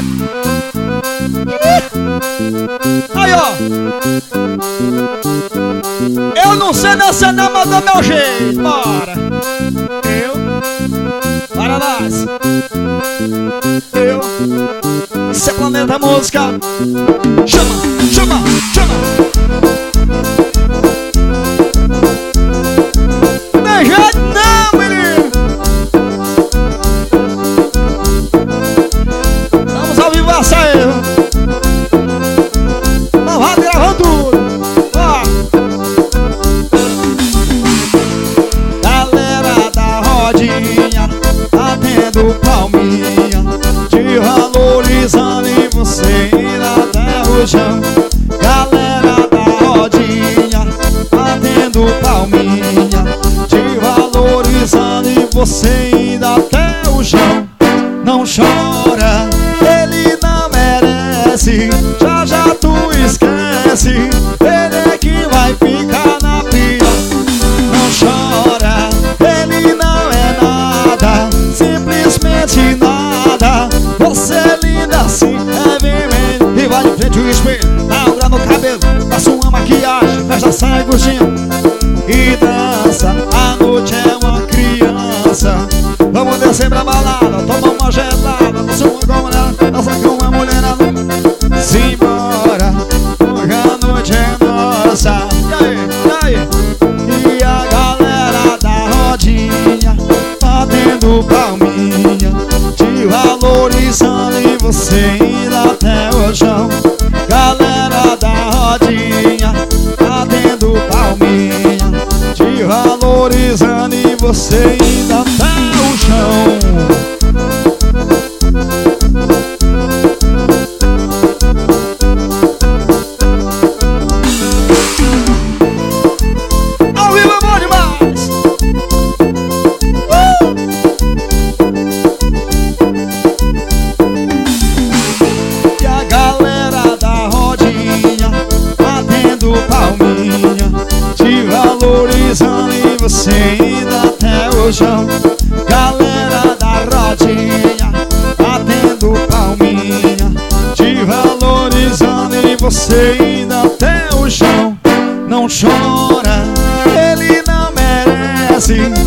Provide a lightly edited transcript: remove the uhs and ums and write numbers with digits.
Aí, ó. Eu não sei dançar não, mas dou meu jeito. Bora. Para nós. Isso é Planeta Música. Chama, chama, chama. Não jeito não, menino. Vamos ao vivo essa aí. Não vai gravando tudo. Ó. Galera da rodinha, tá tendo palminha, te valorizando e você indo até o chão. Galera da rodinha, tá tendo palminha, te valorizando e você indo até o chão. Não chora, ele não merece, já já tu esquece, ele é que vai ficar na pia. Não chora, ele não é nada, simplesmente nada. Você é linda assim, é vermelho. E vai de frente o espelho, aura no cabelo, passa uma maquiagem, fecha a saia curtindo e dança. A noite é uma criança. Vamos descer pra balada, tomar uma gelada, dança uma com mulher, dança com uma mulherada. Simbora, hoje a noite é nossa. E aí, e aí? E a galera da rodinha, batendo palminha, te valorizando e você indo até o chão. Galera da rodinha, batendo palminha, te valorizando e você indo até o chão. Ao vivo é bom demais. E a galera da rodinha, batendo palminha, te valorizando e você indo até o chão. Galera da rodinha, batendo palminha, te valorizando e você indo até o chão. Não chora, ele não merece,